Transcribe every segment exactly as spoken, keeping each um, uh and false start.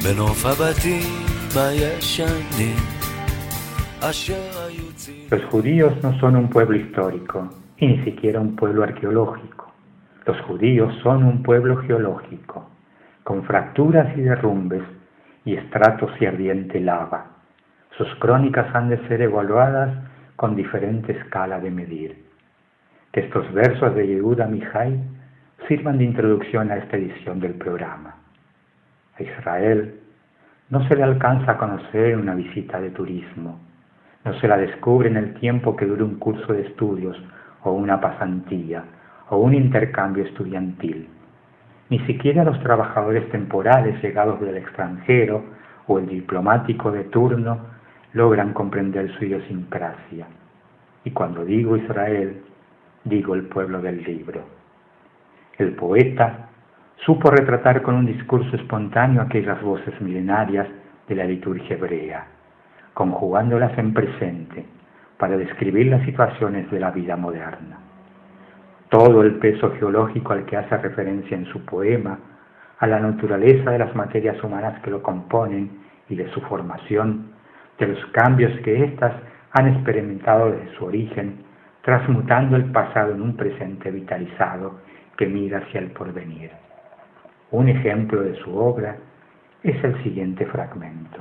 בנוף הבתים הישנים אשר היו צעירים. Los judíos no son un pueblo histórico y ni siquiera un pueblo arqueológico. Los judíos son un pueblo geológico, con fracturas y derrumbes y estratos y ardiente lava. Sus crónicas han de ser evaluadas con diferente escala de medir. Que estos versos de Yehuda Mihai sirvan de introducción a esta edición del programa. A Israel no se le alcanza a conocer en una visita de turismo, no se la descubre en el tiempo que dure un curso de estudios o una pasantía o un intercambio estudiantil. Ni siquiera los trabajadores temporales llegados del extranjero o el diplomático de turno logran comprender su idiosincrasia. Y cuando digo Israel, digo el pueblo del libro. El poeta supo retratar con un discurso espontáneo aquellas voces milenarias de la liturgia hebrea, conjugándolas en presente para describir las situaciones de la vida moderna. Todo el peso geológico al que hace referencia en su poema, a la naturaleza de las materias humanas que lo componen y de su formación, de los cambios que éstas han experimentado desde su origen, transmutando el pasado en un presente vitalizado que mira hacia el porvenir. Un ejemplo de su obra es el siguiente fragmento.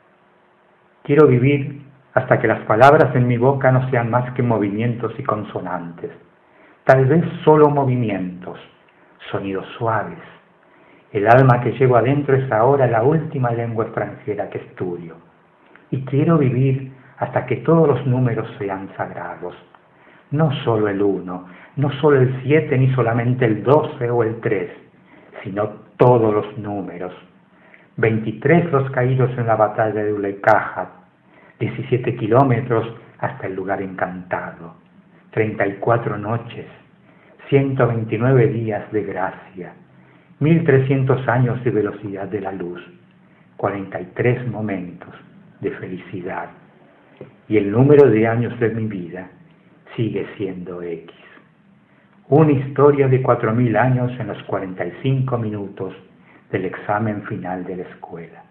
Quiero vivir hasta que las palabras en mi boca no sean más que movimientos y consonantes, tal vez solo movimientos, sonidos suaves. El alma que llevo adentro es ahora la última lengua extranjera que estudio. Y quiero vivir hasta que todos los números sean sagrados. No solo el uno, no solo el siete, ni solamente el doce o el tres, sino todos los números. veintitrés los caídos en la batalla de Uleikaja, diecisiete kilómetros hasta el lugar encantado, treinta y cuatro noches, ciento veintinueve días de gracia, mil trescientos años de velocidad de la luz, cuarenta y tres momentos de felicidad, y el número de años de mi vida sigue siendo X. Una historia de cuatro mil años en los cuarenta y cinco minutos del examen final de la escuela.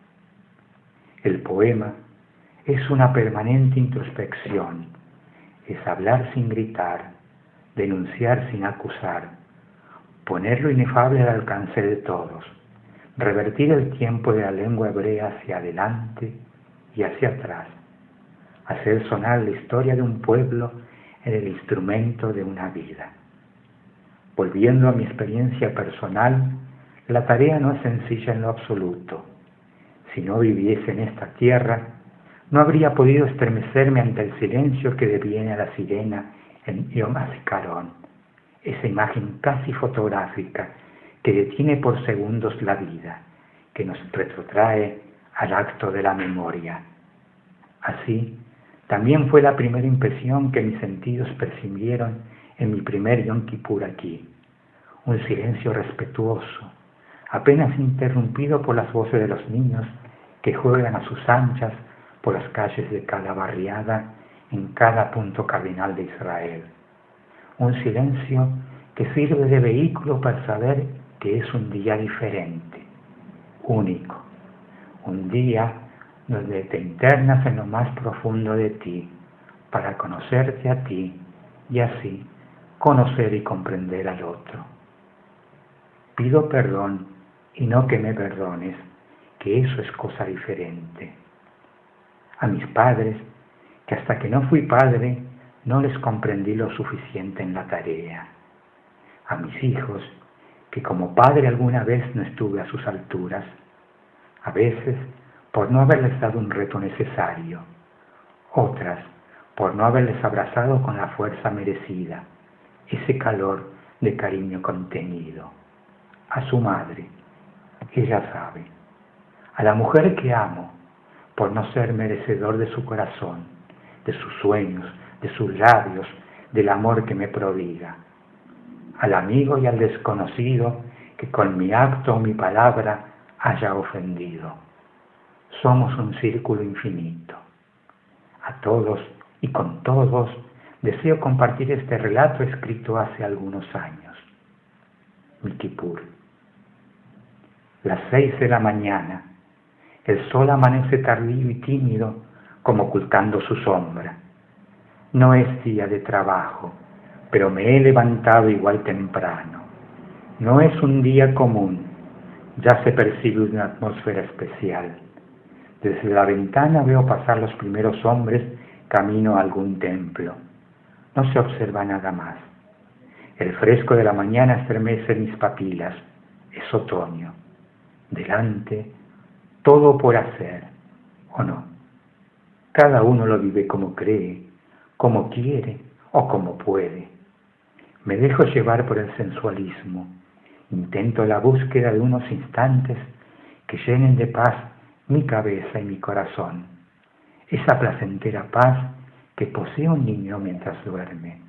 El poema es una permanente introspección, es hablar sin gritar, denunciar sin acusar, poner lo inefable al alcance de todos, revertir el tiempo de la lengua hebrea hacia adelante y hacia atrás, hacer sonar la historia de un pueblo en el instrumento de una vida. Volviendo a mi experiencia personal, la tarea no es sencilla en lo absoluto. Si no viviese en esta tierra, no habría podido estremecerme ante el silencio que deviene a la sirena en Yom HaZikaron, esa imagen casi fotográfica que detiene por segundos la vida, que nos retrotrae al acto de la memoria. Así, también fue la primera impresión que mis sentidos percibieron en mi primer Yom Kippur aquí, un silencio respetuoso, apenas interrumpido por las voces de los niños que juegan a sus anchas por las calles de cada barriada en cada punto cardinal de Israel. Un silencio que sirve de vehículo para saber que es un día diferente, único, un día donde te internas en lo más profundo de ti para conocerte a ti y así conocer y comprender al otro. Pido perdón y no que me perdones, que eso es cosa diferente. A mis padres, que hasta que no fui padre, no les comprendí lo suficiente en la tarea. A mis hijos, que como padre alguna vez no estuve a sus alturas, a veces por no haberles dado un reto necesario, otras por no haberles abrazado con la fuerza merecida, ese calor de cariño contenido. A su madre, ella sabe, a la mujer que amo, por no ser merecedor de su corazón, de sus sueños, de sus labios, del amor que me prodiga, al amigo y al desconocido que con mi acto o mi palabra haya ofendido. Somos un círculo infinito. A todos y con todos deseo compartir este relato escrito hace algunos años. Mi Kippur. Las seis de la mañana, El sol amanece tardío y tímido, como ocultando su sombra. No es día de trabajo, pero me he levantado igual temprano. No es un día común, ya se percibe una atmósfera especial. Desde la ventana veo pasar los primeros hombres camino a algún templo. No se observa nada más. El fresco de la mañana estremece mis papilas. Es otoño. Delante, todo por hacer, ¿o no? Cada uno lo vive como cree, como quiere o como puede. Me dejo llevar por el sensualismo. Intento la búsqueda de unos instantes que llenen de paz mi cabeza y mi corazón. Esa placentera paz que posee un niño mientras duerme.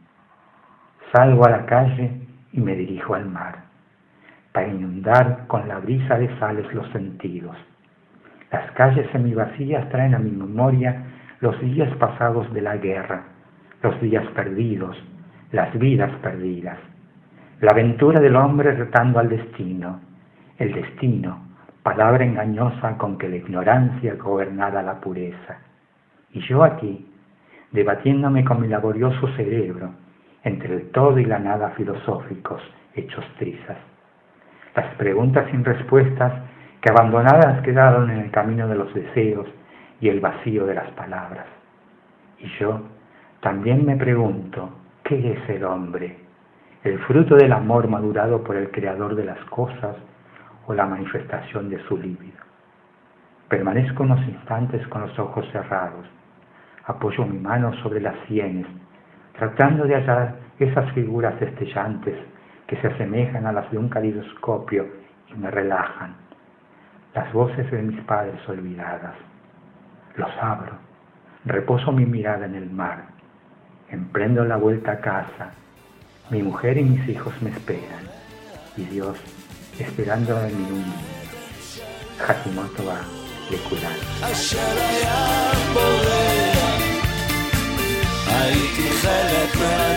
Salgo a la calle y me dirijo al mar, para inundar con la brisa de sales los sentidos. Las calles semivacías traen a mi memoria los días pasados de la guerra, los días perdidos, las vidas perdidas. La aventura del hombre retando al destino, el destino, palabra engañosa con que la ignorancia gobernara la pureza. Y yo aquí, debatiéndome con mi laborioso cerebro, entre el todo y la nada filosóficos, hechos trizas. Las preguntas sin respuestas que abandonadas quedaron en el camino de los deseos y el vacío de las palabras. Y yo también me pregunto, ¿qué es el hombre? ¿El fruto del amor madurado por el creador de las cosas o la manifestación de su líbido? Permanezco unos instantes con los ojos cerrados. Apoyo mi mano sobre las sienes, tratando de hallar esas figuras destellantes que se asemejan a las de un calidoscopio y me relajan. Las voces de mis padres olvidadas. Los abro, reposo mi mirada en el mar, emprendo la vuelta a casa. Mi mujer y mis hijos me esperan, y Dios esperando en mi niño. Hashimoto va de curar. הייתי חלק מה